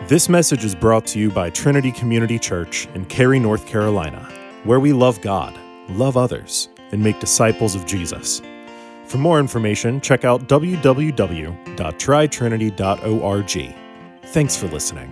This message is brought to you by Trinity Community Church in Cary, North Carolina, where we love God, love others, and make disciples of Jesus. For more information, check out www.tritrinity.org. Thanks for listening.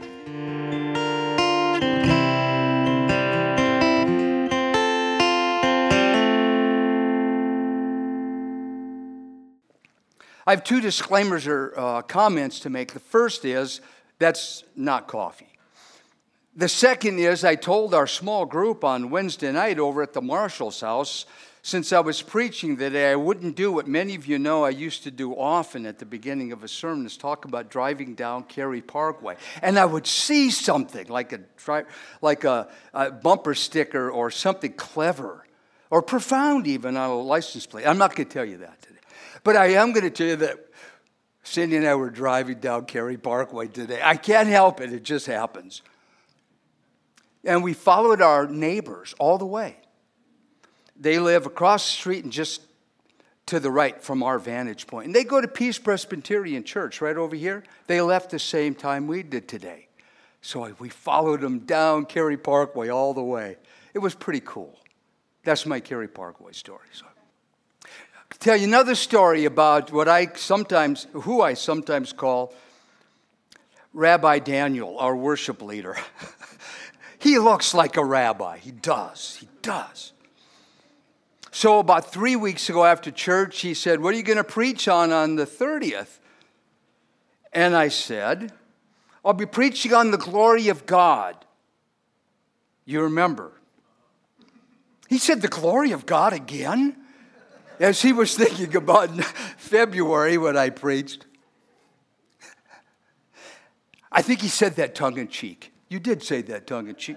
I have two disclaimers or comments to make. The first is, that's not coffee. The second is, I told our small group on Wednesday night over at the Marshall's house, since I was preaching today, I wouldn't do what many of you know I used to do often at the beginning of a sermon, is talk about driving down Cary Parkway. And I would see something like a bumper sticker or something clever or profound even on a license plate. I'm not going to tell you that today. But I am going to tell you that Cindy and I were driving down Cary Parkway today. I can't help it. It just happens. And we followed our neighbors all the way. They live across the street and just to the right from our vantage point. And they go to Peace Presbyterian Church right over here. They left the same time we did today. So we followed them down Cary Parkway all the way. It was pretty cool. That's my Cary Parkway story. So I'll tell you another story about who I sometimes call Rabbi Daniel, our worship leader. He looks like a rabbi. He does. So about 3 weeks ago after church, he said, "What are you going to preach on the 30th? And I said, "I'll be preaching on the glory of God." You remember? He said, "The glory of God again?" As he was thinking about February when I preached. I think he said that tongue-in-cheek. You did say that tongue-in-cheek.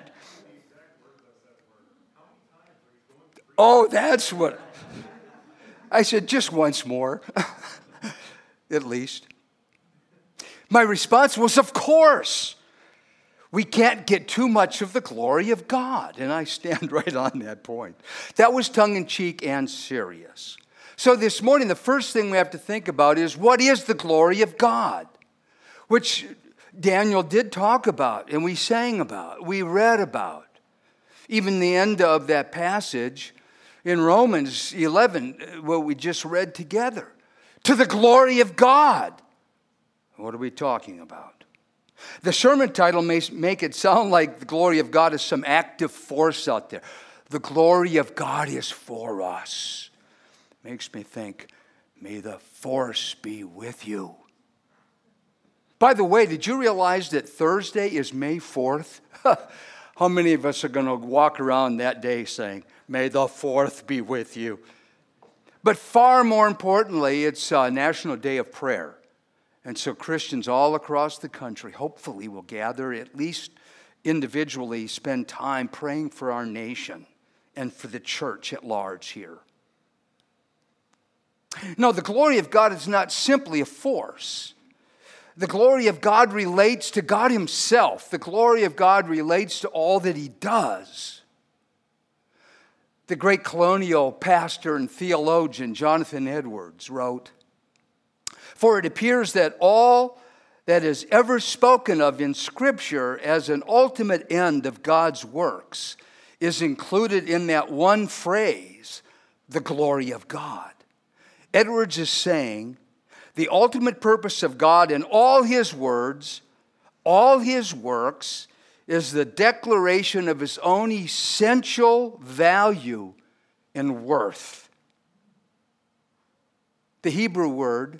Oh, that's what. I said, just once more, at least. My response was, of course. We can't get too much of the glory of God. And I stand right on that point. That was tongue-in-cheek and serious. So this morning, the first thing we have to think about is, what is the glory of God? Which Daniel did talk about, and we sang about, we read about. Even the end of that passage in Romans 11, what we just read together. To the glory of God. What are we talking about? The sermon title may make it sound like the glory of God is some active force out there. The glory of God is for us. Makes me think, may the force be with you. By the way, did you realize that Thursday is May 4th? How many of us are going to walk around that day saying, "May the 4th be with you"? But far more importantly, it's a National Day of Prayer. And so Christians all across the country hopefully will gather, at least individually, spend time praying for our nation and for the church at large here. No, the glory of God is not simply a force. The glory of God relates to God himself. The glory of God relates to all that he does. The great colonial pastor and theologian Jonathan Edwards wrote, "For it appears that all that is ever spoken of in Scripture as an ultimate end of God's works is included in that one phrase, the glory of God." Edwards is saying, the ultimate purpose of God in all his words, all his works, is the declaration of his own essential value and worth. The Hebrew word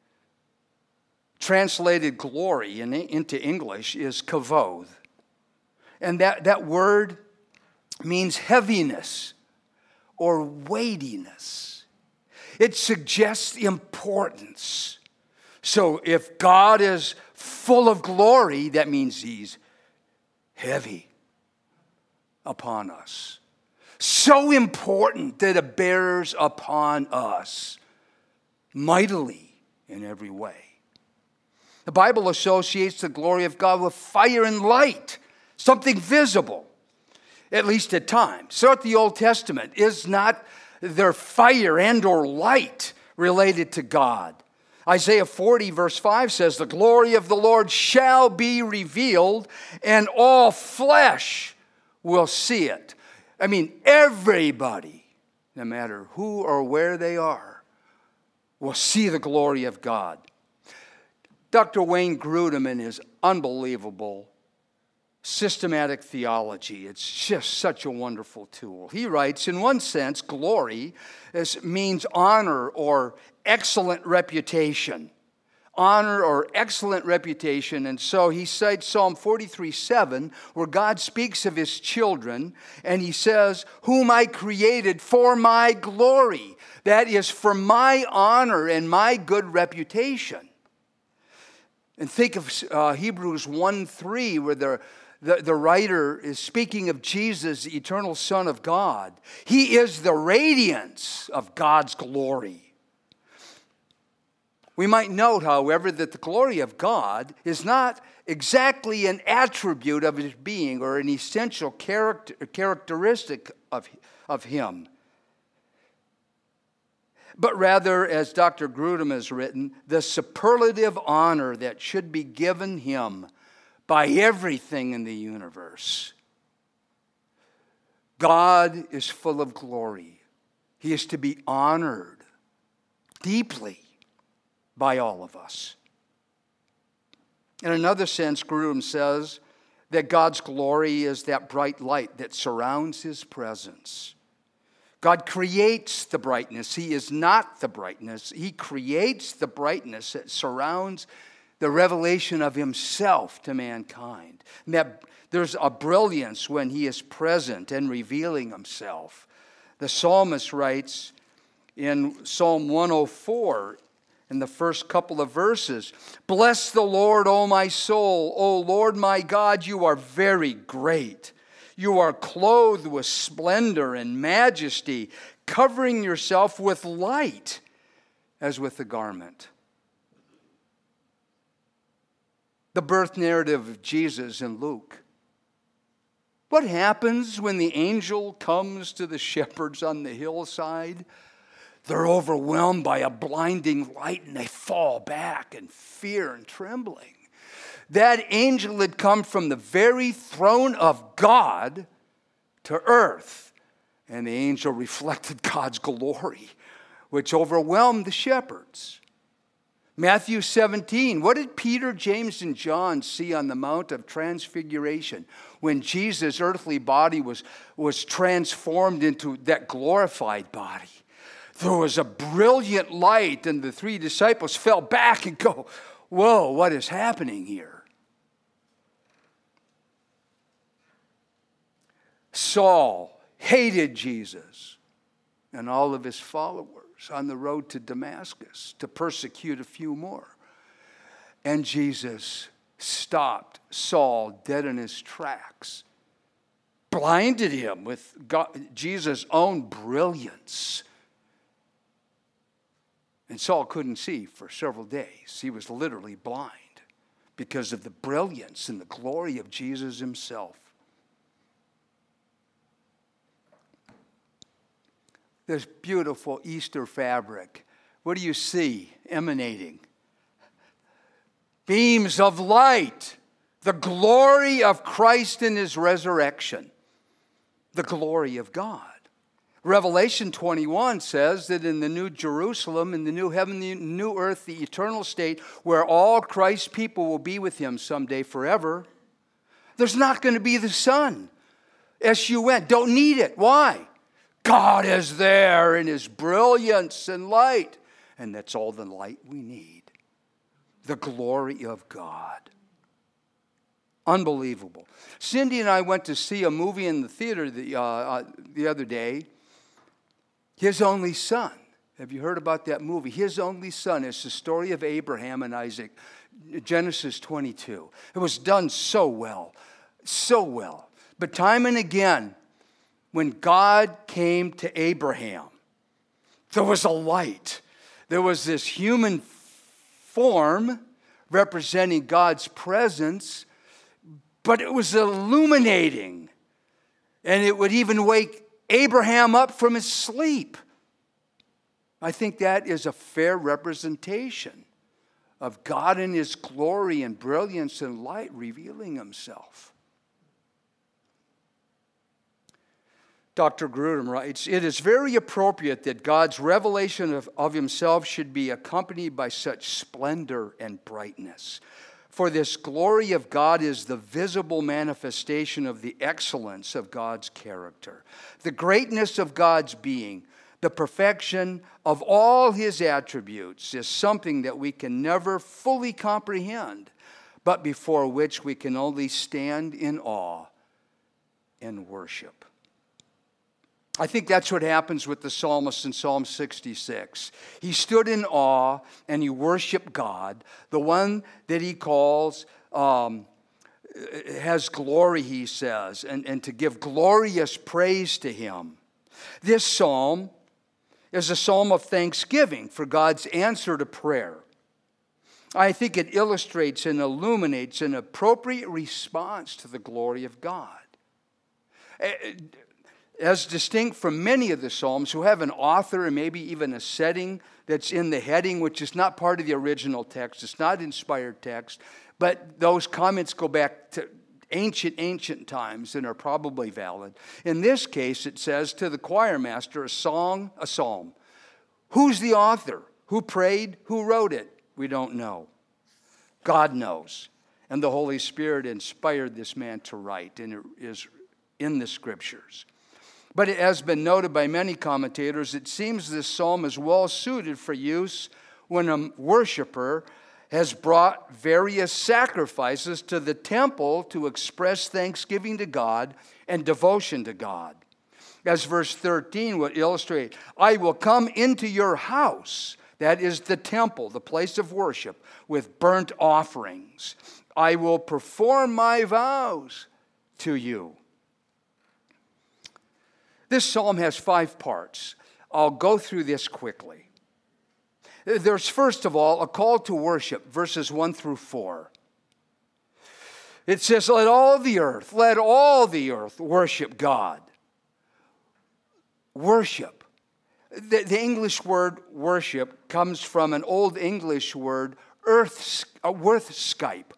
translated glory into English is kavod. And that word means heaviness or weightiness. It suggests importance. So if God is full of glory, that means he's heavy upon us. So important that it bears upon us mightily in every way. The Bible associates the glory of God with fire and light, something visible, at least at times. So at the Old Testament, is not there fire and or light related to God? Isaiah 40 verse 5 says, the glory of the Lord shall be revealed, and all flesh will see it. I mean, everybody, no matter who or where they are, will see the glory of God. Dr. Wayne Grudem, in his unbelievable systematic theology, it's just such a wonderful tool. He writes, in one sense, glory means honor or excellent reputation. Honor or excellent reputation. And so he cites Psalm 43:7, where God speaks of his children, and he says, whom I created for my glory. That is, for my honor and my good reputation. And think of Hebrews 1:3, where the writer is speaking of Jesus, the eternal Son of God. He is the radiance of God's glory. We might note, however, that the glory of God is not exactly an attribute of his being or an essential characteristic of him. But rather, as Dr. Grudem has written, the superlative honor that should be given him by everything in the universe. God is full of glory. He is to be honored deeply by all of us. In another sense, Grudem says that God's glory is that bright light that surrounds his presence. God creates the brightness. He is not the brightness. He creates the brightness that surrounds the revelation of himself to mankind. And that there's a brilliance when he is present and revealing himself. The psalmist writes in Psalm 104, in the first couple of verses, bless the Lord, O my soul. O Lord my God, you are very great. You are clothed with splendor and majesty, covering yourself with light as with a garment. The birth narrative of Jesus in Luke. What happens when the angel comes to the shepherds on the hillside? They're overwhelmed by a blinding light and they fall back in fear and trembling. That angel had come from the very throne of God to earth. And the angel reflected God's glory, which overwhelmed the shepherds. Matthew 17, what did Peter, James, and John see on the Mount of Transfiguration when Jesus' earthly body was transformed into that glorified body? There was a brilliant light, and the three disciples fell back and go, whoa, what is happening here? Saul hated Jesus and all of his followers on the road to Damascus to persecute a few more. And Jesus stopped Saul dead in his tracks, blinded him with Jesus' own brilliance. And Saul couldn't see for several days. He was literally blind because of the brilliance and the glory of Jesus himself. This beautiful Easter fabric. What do you see emanating? Beams of light. The glory of Christ in his resurrection. The glory of God. Revelation 21 says that in the new Jerusalem, in the new heaven, the new earth, the eternal state, where all Christ's people will be with him someday forever, there's not going to be the sun. S-U-N. Don't need it. Why? God is there in his brilliance and light. And that's all the light we need. The glory of God. Unbelievable. Cindy and I went to see a movie in the theater the other day. His Only Son. Have you heard about that movie? His Only Son. It's the story of Abraham and Isaac. Genesis 22. It was done so well. So well. But time and again, when God came to Abraham, there was a light. There was this human form representing God's presence, but it was illuminating. And it would even wake Abraham up from his sleep. I think that is a fair representation of God in His glory and brilliance and light revealing Himself. Dr. Grudem writes, "It is very appropriate that God's revelation of Himself should be accompanied by such splendor and brightness. For this glory of God is the visible manifestation of the excellence of God's character, the greatness of God's being, the perfection of all His attributes is something that we can never fully comprehend, but before which we can only stand in awe and worship." I think that's what happens with the psalmist in Psalm 66. He stood in awe and he worshiped God, the one that he calls has glory, he says, and to give glorious praise to Him. This psalm is a psalm of thanksgiving for God's answer to prayer. I think it illustrates and illuminates an appropriate response to the glory of God. As distinct from many of the Psalms who have an author and maybe even a setting that's in the heading, which is not part of the original text. It's not inspired text, but those comments go back to ancient times and are probably valid. In this case, it says to the choir master, a psalm. Who's the author? Who prayed? Who wrote it? We don't know. God knows. And the Holy Spirit inspired this man to write, and it is in the Scriptures. But it has been noted by many commentators, it seems this psalm is well suited for use when a worshiper has brought various sacrifices to the temple to express thanksgiving to God and devotion to God. As verse 13 would illustrate, I will come into your house, that is the temple, the place of worship, with burnt offerings. I will perform my vows to you. This psalm has 5 parts. I'll go through this quickly. There's, first of all, a call to worship, verses 1 through 4. It says, let all the earth worship God. Worship. The English word worship comes from an Old English word, worthscape,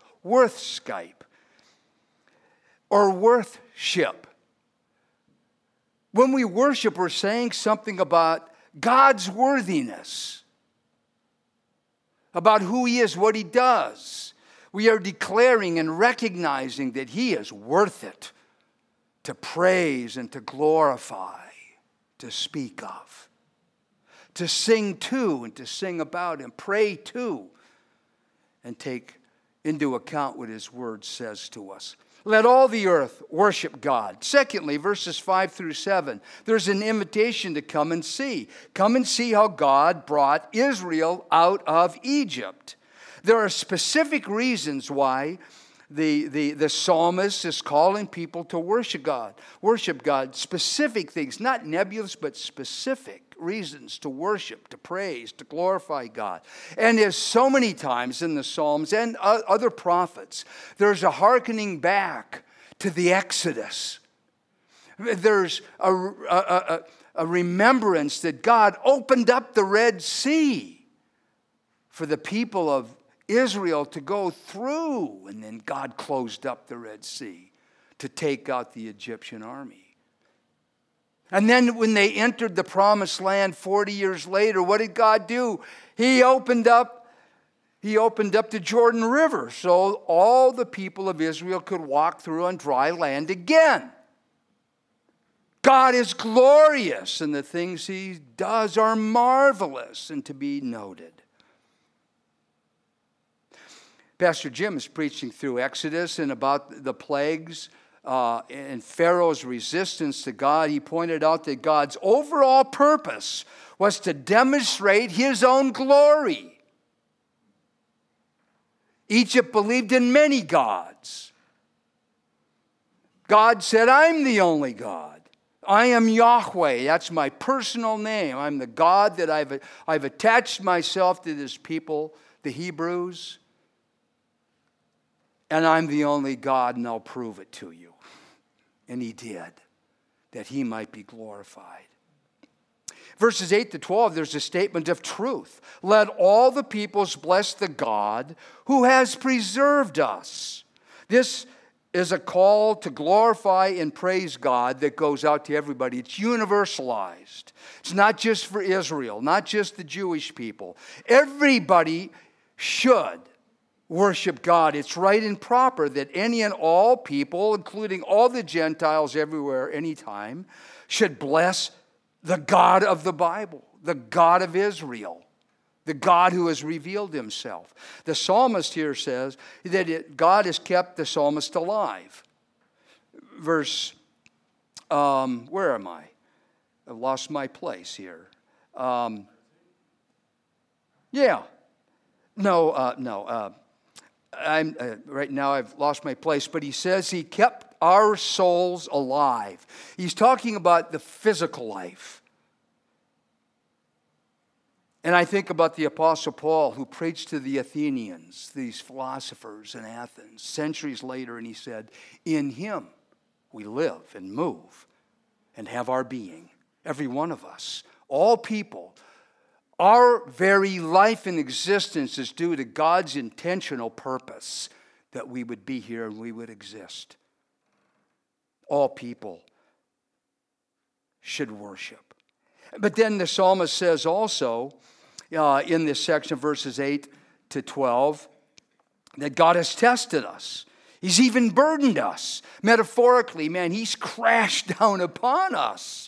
or worthship. When we worship, we're saying something about God's worthiness, about who He is, what He does. We are declaring and recognizing that He is worth it to praise and to glorify, to speak of, to sing to and to sing about and pray to, and take into account what His Word says to us. Let all the earth worship God. Secondly, verses 5 through 7, there's an invitation to come and see. Come and see how God brought Israel out of Egypt. There are specific reasons why the psalmist is calling people to worship God. Worship God, specific things, not nebulous, but specific reasons to worship, to praise, to glorify God. And as so many times in the Psalms and other prophets, there's a hearkening back to the Exodus. There's a remembrance that God opened up the Red Sea for the people of Israel to go through, and then God closed up the Red Sea to take out the Egyptian army. And then when they entered the promised land 40 years later, what did God do? He opened up the Jordan River so all the people of Israel could walk through on dry land again. God is glorious, and the things He does are marvelous and to be noted. Pastor Jim is preaching through Exodus and about the plagues and Pharaoh's resistance to God. He pointed out that God's overall purpose was to demonstrate His own glory. Egypt believed in many gods. God said, I'm the only God. I am Yahweh. That's my personal name. I'm the God that I've attached myself to this people, the Hebrews. And I'm the only God, and I'll prove it to you. And He did, that He might be glorified. Verses 8 to 12, there's a statement of truth. Let all the peoples bless the God who has preserved us. This is a call to glorify and praise God that goes out to everybody. It's universalized. It's not just for Israel, not just the Jewish people. Everybody should worship God. It's right and proper that any and all people, including all the Gentiles everywhere, anytime, should bless the God of the Bible, the God of Israel, the God who has revealed himself. The psalmist here says that God has kept the psalmist alive. Verse, where am I? I've lost my place here. Right now I've lost my place, but he says he kept our souls alive. He's talking about the physical life. And I think about the Apostle Paul, who preached to the Athenians, these philosophers in Athens, centuries later, and he said, in him we live and move and have our being. Every one of us, all people. Our very life and existence is due to God's intentional purpose that we would be here and we would exist. All people should worship. But then the psalmist says also, in this section of verses 8 to 12, that God has tested us. He's even burdened us. Metaphorically, man, he's crashed down upon us.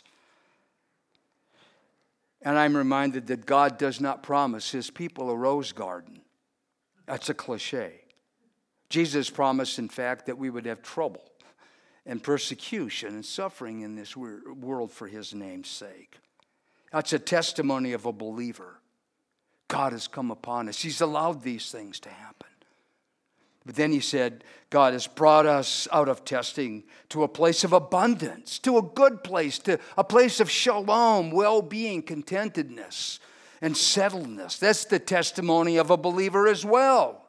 And I'm reminded that God does not promise his people a rose garden. That's a cliche. Jesus promised, in fact, that we would have trouble and persecution and suffering in this world for his name's sake. That's a testimony of a believer. God has come upon us. He's allowed these things to happen. But then he said, God has brought us out of testing to a place of abundance, to a good place, to a place of shalom, well-being, contentedness, and settledness. That's the testimony of a believer as well.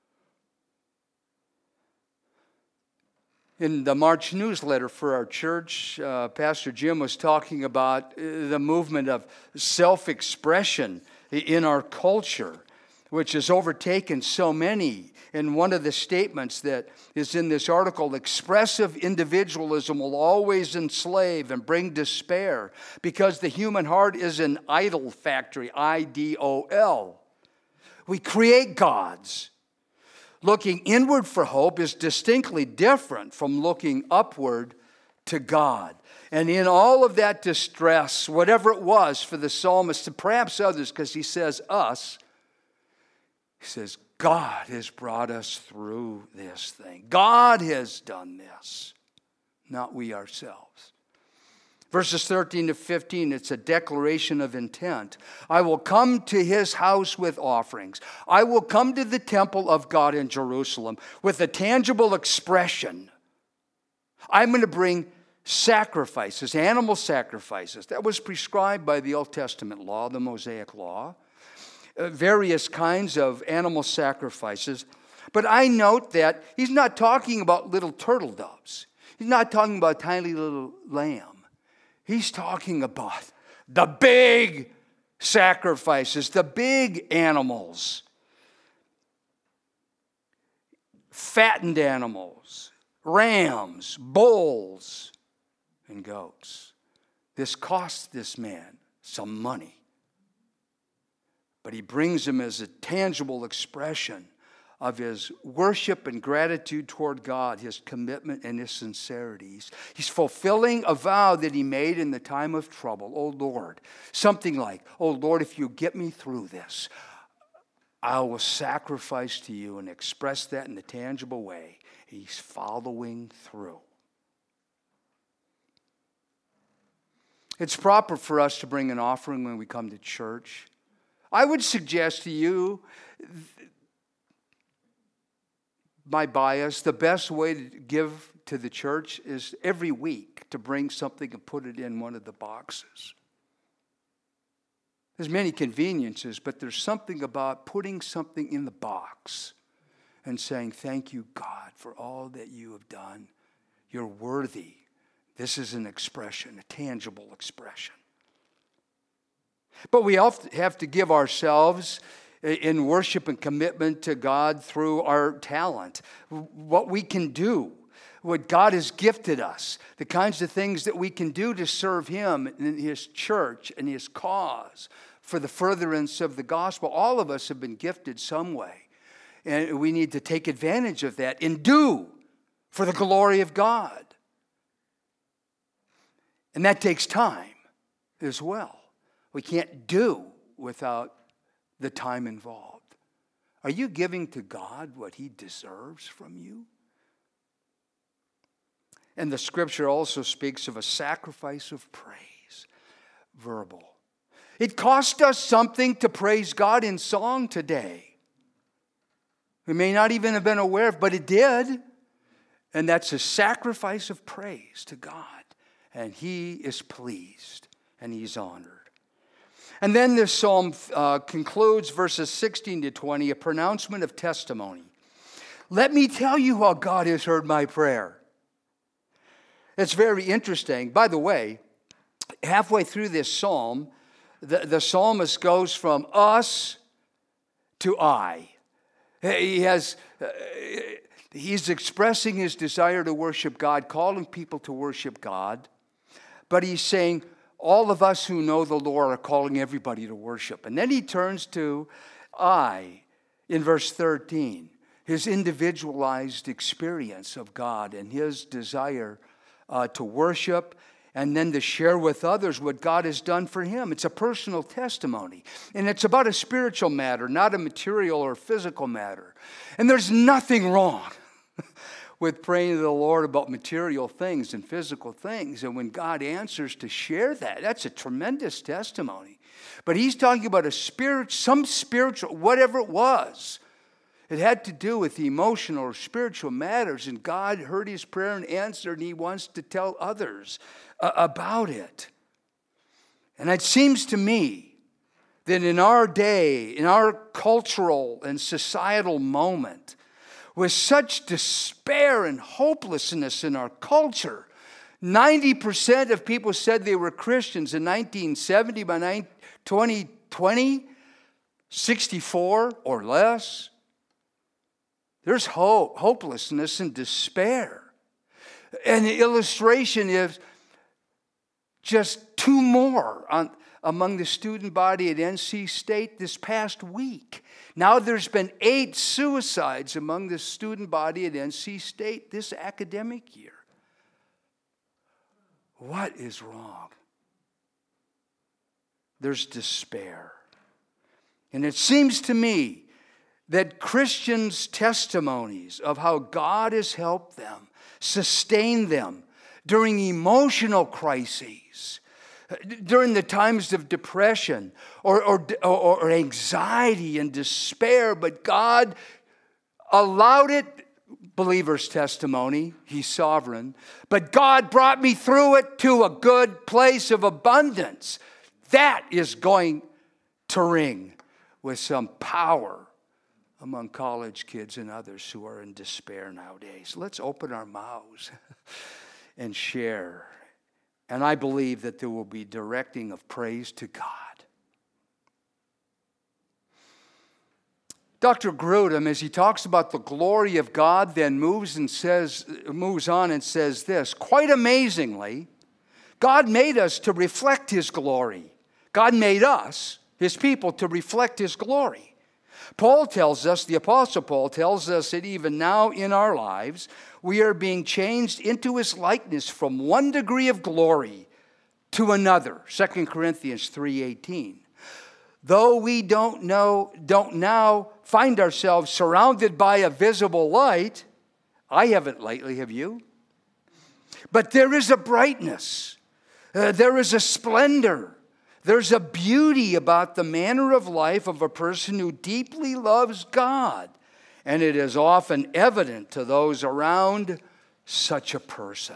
In the March newsletter for our church, Pastor Jim was talking about the movement of self-expression in our culture, which has overtaken so many. And one of the statements that is in this article, expressive individualism will always enslave and bring despair because the human heart is an idol factory, I-D-O-L. We create gods. Looking inward for hope is distinctly different from looking upward to God. And in all of that distress, whatever it was for the psalmist and perhaps others, because he says us, he says, God has brought us through this thing. God has done this, not we ourselves. Verses 13 to 15, it's a declaration of intent. I will come to his house with offerings. I will come to the temple of God in Jerusalem with a tangible expression. I'm going to bring sacrifices, animal sacrifices. That was prescribed by the Old Testament law, the Mosaic law. Various kinds of animal sacrifices. But I note that he's not talking about little turtle doves. He's not talking about tiny little lamb. He's talking about the big sacrifices, the big animals. Fattened animals, rams, bulls, and goats. This cost this man some money. But he brings them as a tangible expression of his worship and gratitude toward God, his commitment and his sincerity. He's fulfilling a vow that he made in the time of trouble. Oh Lord, something like, oh Lord, if you get me through this, I will sacrifice to you and express that in a tangible way. He's following through. It's proper for us to bring an offering when we come to church. I would suggest to you, my bias, the best way to give to the church is every week to bring something and put it in one of the boxes. There's many conveniences, but there's something about putting something in the box and saying, thank you, God, for all that you have done. You're worthy. This is an expression, a tangible expression. But we have to give ourselves in worship and commitment to God through our talent, what we can do, what God has gifted us, the kinds of things that we can do to serve Him and His church and His cause for the furtherance of the gospel. All of us have been gifted some way, and we need to take advantage of that and do for the glory of God. And that takes time as well. We can't do without the time involved. Are you giving to God what He deserves from you? And the scripture also speaks of a sacrifice of praise, verbal. It cost us something to praise God in song today. We may not even have been aware of, but it did. And that's a sacrifice of praise to God. And He is pleased and He's honored. And then this psalm concludes verses 16 to 20, a pronouncement of testimony. Let me tell you how God has heard my prayer. It's very interesting. By the way, halfway through this psalm, the psalmist goes from us to I. He's expressing his desire to worship God, calling people to worship God. But he's saying, all of us who know the Lord are calling everybody to worship. And then he turns to I in verse 13, his individualized experience of God and his desire to worship and then to share with others what God has done for him. It's a personal testimony. And it's about a spiritual matter, not a material or physical matter. And there's nothing wrong with praying to the Lord about material things and physical things. And when God answers to share that, that's a tremendous testimony. But he's talking about some spiritual, whatever it was. It had to do with emotional or spiritual matters. And God heard his prayer and answered, and he wants to tell others about it. And it seems to me that in our day, in our cultural and societal moment, with such despair and hopelessness in our culture, 90% of people said they were Christians in 1970. By 2020, 64 or less. There's hopelessness and despair. And the illustration is just two more among the student body at NC State this past week. Now there's been 8 suicides among the student body at NC State this academic year. What is wrong? There's despair. And it seems to me that Christians' testimonies of how God has helped them, sustained them during emotional crises, during the times of depression or anxiety and despair, but God allowed it. Believer's testimony, he's sovereign, but God brought me through it to a good place of abundance. That is going to ring with some power among college kids and others who are in despair nowadays. Let's open our mouths and share. And I believe that there will be directing of praise to God. Dr. Grudem, as he talks about the glory of God, then moves on and says this, quite amazingly, God made us to reflect his glory. God made us, his people, to reflect his glory. Paul tells us, the Apostle Paul tells us that even now in our lives, we are being changed into his likeness from one degree of glory to another. 2 Corinthians 3:18. Though we don't now find ourselves surrounded by a visible light, I haven't lately, have you? But there is a brightness, there is a splendor, there's a beauty about the manner of life of a person who deeply loves God. And it is often evident to those around such a person.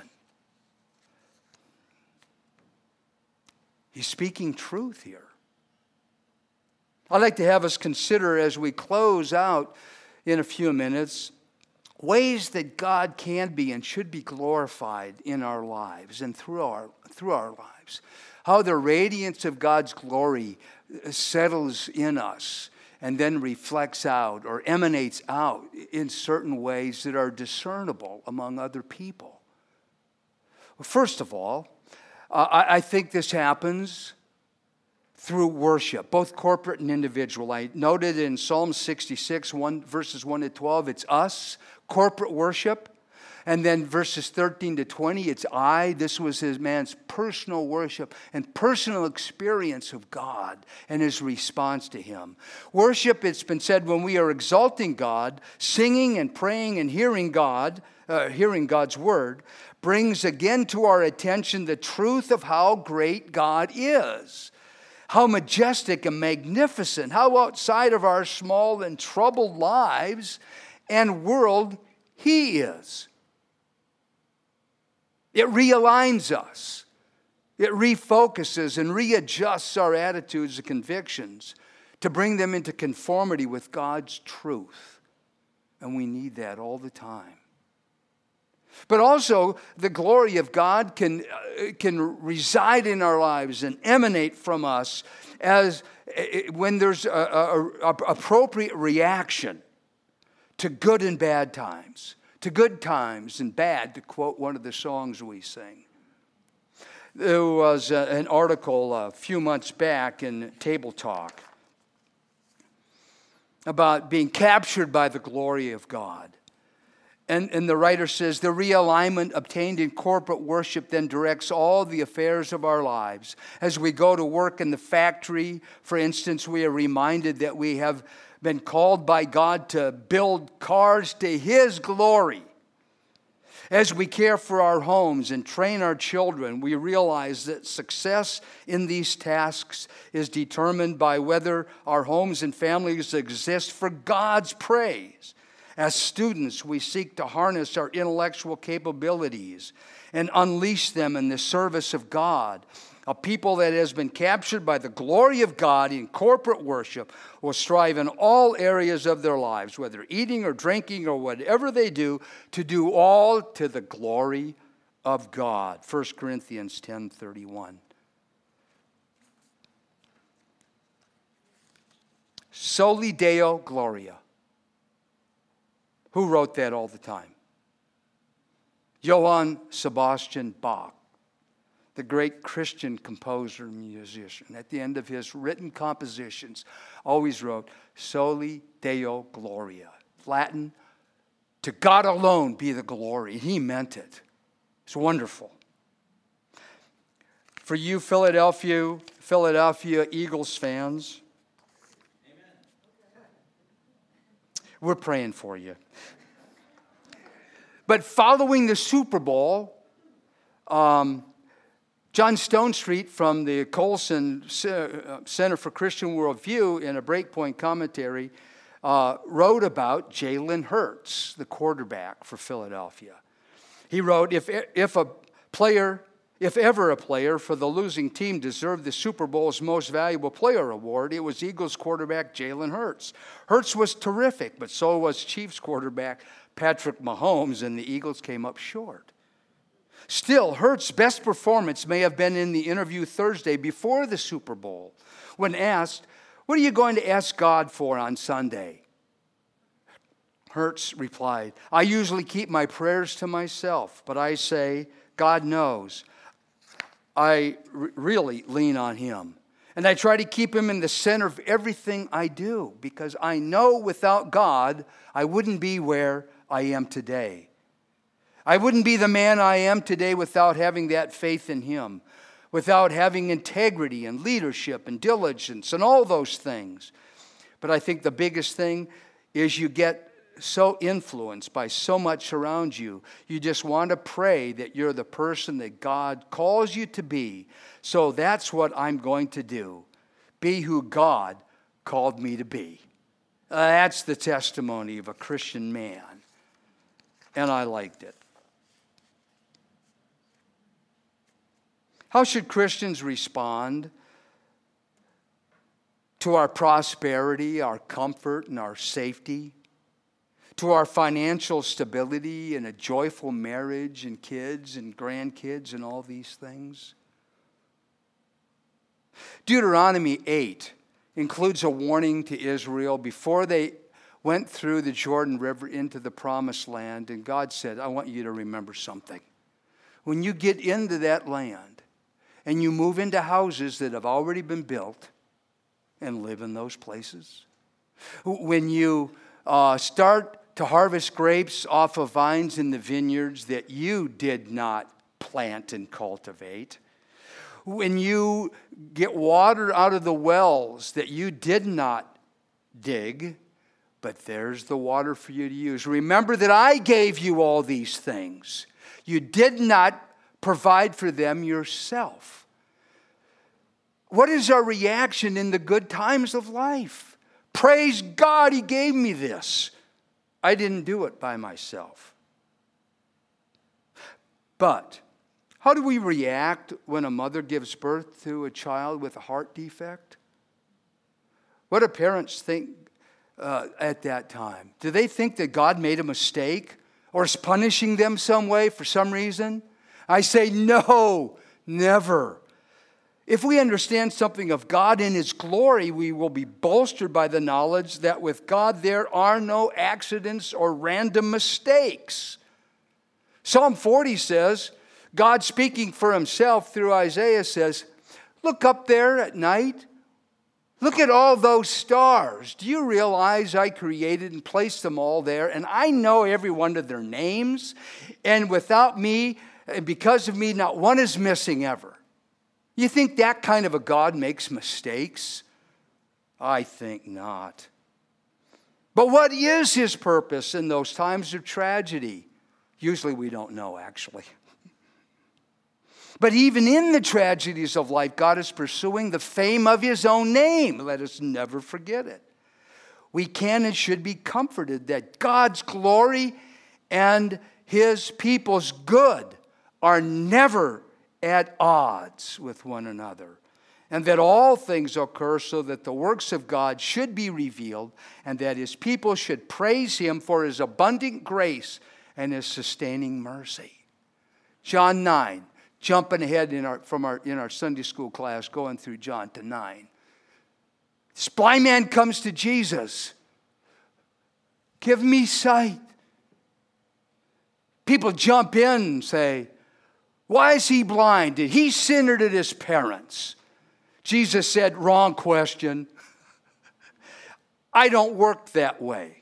He's speaking truth here. I'd like to have us consider as we close out in a few minutes ways that God can be and should be glorified in our lives and through our lives. how the radiance of God's glory settles in us and then reflects out or emanates out in certain ways that are discernible among other people. First of all, I think this happens through worship, both corporate and individual. I noted in Psalm 66, verses 1 to 12, it's us, corporate worship. And then verses 13 to 20, it's I. This was his man's personal worship and personal experience of God and his response to him. Worship, it's been said, when we are exalting God, singing and praying and hearing God's word, brings again to our attention the truth of how great God is. How majestic and magnificent, how outside of our small and troubled lives and world he is. It realigns us. It refocuses and readjusts our attitudes and convictions to bring them into conformity with God's truth. And we need that all the time. But also, the glory of God can reside in our lives and emanate from us as when there's a appropriate reaction to good and bad times. To good times and bad, to quote one of the songs we sing. There was an article a few months back in Table Talk about being captured by the glory of God. And the writer says, the realignment obtained in corporate worship then directs all the affairs of our lives. As we go to work in the factory, for instance, we are reminded that we have been called by God to build cars to his glory. As we care for our homes and train our children, we realize that success in these tasks is determined by whether our homes and families exist for God's praise. As students, we seek to harness our intellectual capabilities and unleash them in the service of God. A people that has been captured by the glory of God in corporate worship will strive in all areas of their lives, whether eating or drinking or whatever they do, to do all to the glory of God. 1 Corinthians 10:31. Soli Deo Gloria. Who wrote that all the time? Johann Sebastian Bach, the great Christian composer and musician. At the end of his written compositions, always wrote, Soli Deo Gloria. Latin, to God alone be the glory. He meant it. It's wonderful. For you Philadelphia Eagles fans, we're praying for you. But following the Super Bowl, John Stonestreet from the Colson Center for Christian Worldview in a Breakpoint commentary wrote about Jalen Hurts, the quarterback for Philadelphia. He wrote, if ever a player for the losing team deserved the Super Bowl's Most Valuable Player award, it was Eagles quarterback Jalen Hurts. Hurts was terrific, but so was Chiefs quarterback Patrick Mahomes, and the Eagles came up short. Still, Hurts' best performance may have been in the interview Thursday before the Super Bowl, when asked, what are you going to ask God for on Sunday? Hurts replied, I usually keep my prayers to myself, but I say, God knows. I really lean on him. And I try to keep him in the center of everything I do, because I know without God, I wouldn't be where I am today. I wouldn't be the man I am today without having that faith in him, without having integrity and leadership and diligence and all those things. But I think the biggest thing is you get so influenced by so much around you, you just want to pray that you're the person that God calls you to be. So that's what I'm going to do. Be who God called me to be. That's the testimony of a Christian man. And I liked it. How should Christians respond to our prosperity, our comfort, and our safety? To our financial stability and a joyful marriage and kids and grandkids and all these things? Deuteronomy 8 includes a warning to Israel before they went through the Jordan River into the Promised Land. And God said, I want you to remember something. When you get into that land and you move into houses that have already been built and live in those places, when you start to harvest grapes off of vines in the vineyards that you did not plant and cultivate, when you get water out of the wells that you did not dig, but there's the water for you to use. Remember that I gave you all these things. You did not provide for them yourself. What is our reaction in the good times of life? Praise God, He gave me this. I didn't do it by myself. But how do we react when a mother gives birth to a child with a heart defect? What do parents think at that time? Do they think that God made a mistake or is punishing them some way for some reason? I say no, never. If we understand something of God in His glory, we will be bolstered by the knowledge that with God there are no accidents or random mistakes. Psalm 40 says, God speaking for Himself through Isaiah says, look up there at night. Look at all those stars. Do you realize I created and placed them all there? And I know every one of their names. And without me, and because of me, not one is missing ever. You think that kind of a God makes mistakes? I think not. But what is His purpose in those times of tragedy? Usually we don't know, actually. But even in the tragedies of life, God is pursuing the fame of His own name. Let us never forget it. We can and should be comforted that God's glory and His people's good are never at odds with one another, and that all things occur so that the works of God should be revealed, and that His people should praise Him for His abundant grace and His sustaining mercy. John 9, jumping ahead in our Sunday school class, going through John to 9. This blind man comes to Jesus. Give me sight. People jump in and say, why is he blind? Did he sin or did his parents? Jesus said, wrong question. I don't work that way.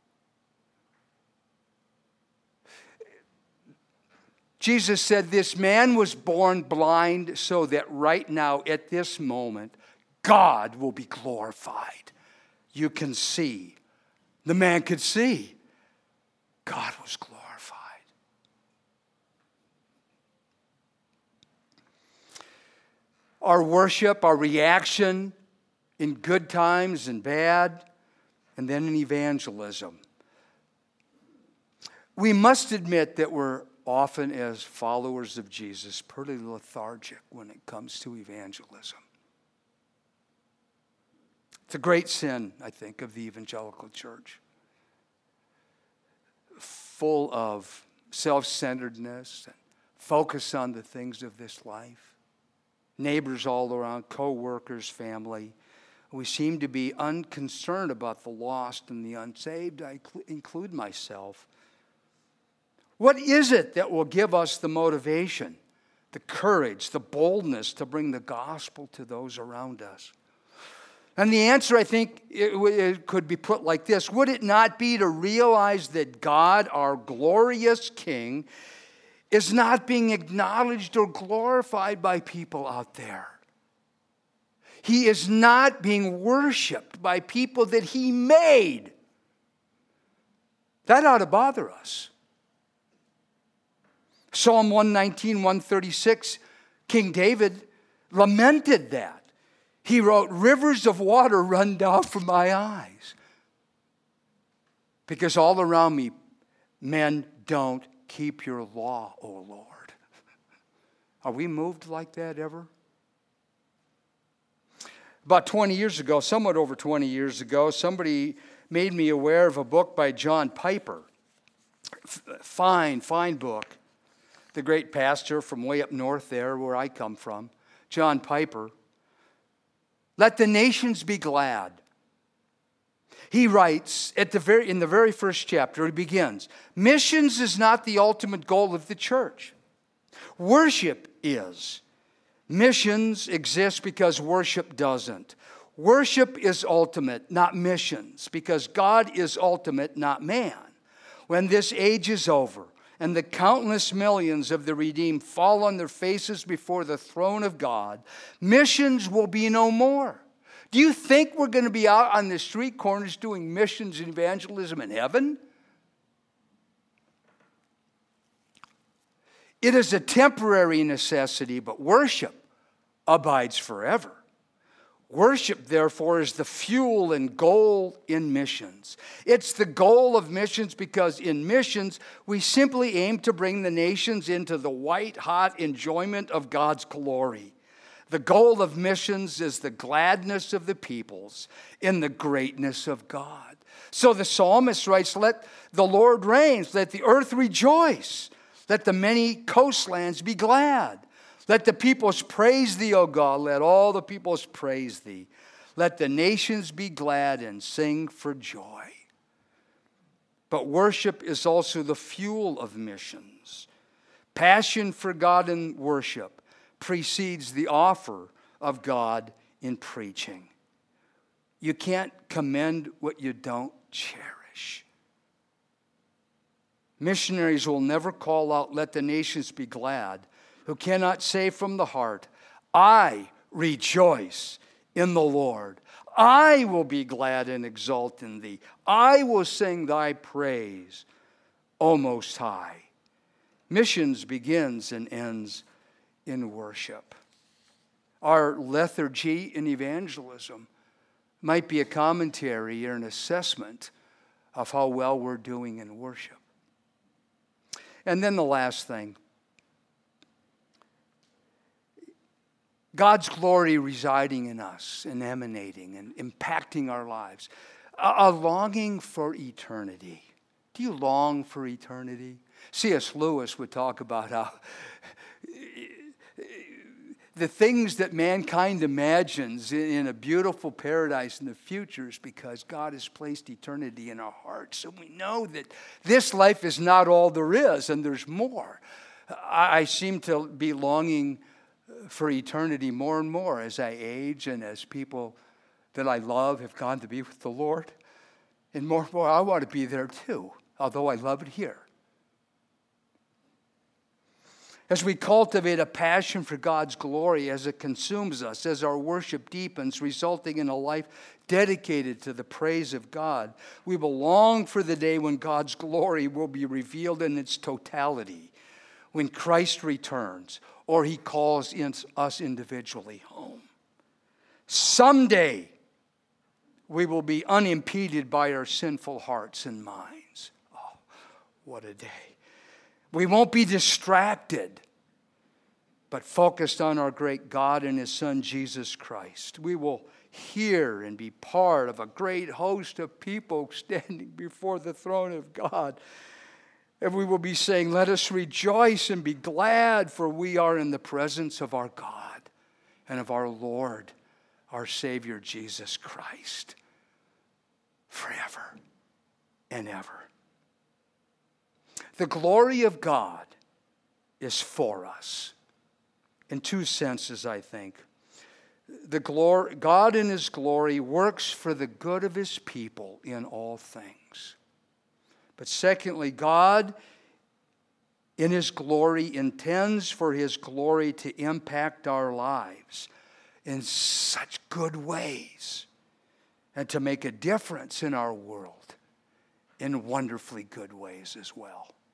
Jesus said this man was born blind so that right now, at this moment, God will be glorified. You can see. The man could see. God was glorified. Our worship, our reaction in good times and bad, and then in evangelism. We must admit that we're often, as followers of Jesus, pretty lethargic when it comes to evangelism. It's a great sin, I think, of the evangelical church. Full of self-centeredness and focus on the things of this life. Neighbors all around, co-workers, family. We seem to be unconcerned about the lost and the unsaved. I include myself. What is it that will give us the motivation, the courage, the boldness to bring the gospel to those around us? And the answer, I think, it could be put like this. Would it not be to realize that God, our glorious King, is not being acknowledged or glorified by people out there? He is not being worshiped by people that He made. That ought to bother us. Psalm 119, 136, King David lamented that. He wrote, rivers of water run down from my eyes. Because all around me, men don't keep your law, O Lord. Are we moved like that ever? About 20 years ago, somewhat over 20 years ago, somebody made me aware of a book by John Piper. Fine book. The great pastor from way up north there where I come from, John Piper. Let the nations be glad. He writes in the very first chapter, he begins, missions is not the ultimate goal of the church. Worship is. Missions exist because worship doesn't. Worship is ultimate, not missions, because God is ultimate, not man. When this age is over and the countless millions of the redeemed fall on their faces before the throne of God, missions will be no more. Do you think we're going to be out on the street corners doing missions and evangelism in heaven? It is a temporary necessity, but worship abides forever. Worship, therefore, is the fuel and goal in missions. It's the goal of missions because in missions, we simply aim to bring the nations into the white-hot enjoyment of God's glory. The goal of missions is the gladness of the peoples in the greatness of God. So the psalmist writes, let the Lord reign, let the earth rejoice, let the many coastlands be glad. Let the peoples praise thee, O God, let all the peoples praise thee. Let the nations be glad and sing for joy. But worship is also the fuel of missions. Passion for God in worship precedes the offer of God in preaching. You can't commend what you don't cherish. Missionaries will never call out, let the nations be glad, who cannot say from the heart, I rejoice in the Lord. I will be glad and exult in thee. I will sing thy praise, O Most High. Missions begins and ends in worship. Our lethargy in evangelism might be a commentary or an assessment of how well we're doing in worship. And then the last thing, God's glory residing in us and emanating and impacting our lives. A longing for eternity. Do you long for eternity? C.S. Lewis would talk about how the things that mankind imagines in a beautiful paradise in the future is because God has placed eternity in our hearts. So we know that this life is not all there is and there's more. I seem to be longing for eternity more and more as I age and as people that I love have gone to be with the Lord. And more I want to be there too, although I love it here. As we cultivate a passion for God's glory as it consumes us, as our worship deepens, resulting in a life dedicated to the praise of God, we will long for the day when God's glory will be revealed in its totality, when Christ returns, or he calls us individually home. Someday, we will be unimpeded by our sinful hearts and minds. Oh, what a day. We won't be distracted, but focused on our great God and his Son, Jesus Christ. We will hear and be part of a great host of people standing before the throne of God. And we will be saying, let us rejoice and be glad, for we are in the presence of our God and of our Lord, our Savior, Jesus Christ, forever and ever. The glory of God is for us in two senses, I think. God in his glory works for the good of his people in all things. But secondly, God in his glory intends for his glory to impact our lives in such good ways and to make a difference in our world in wonderfully good ways as well.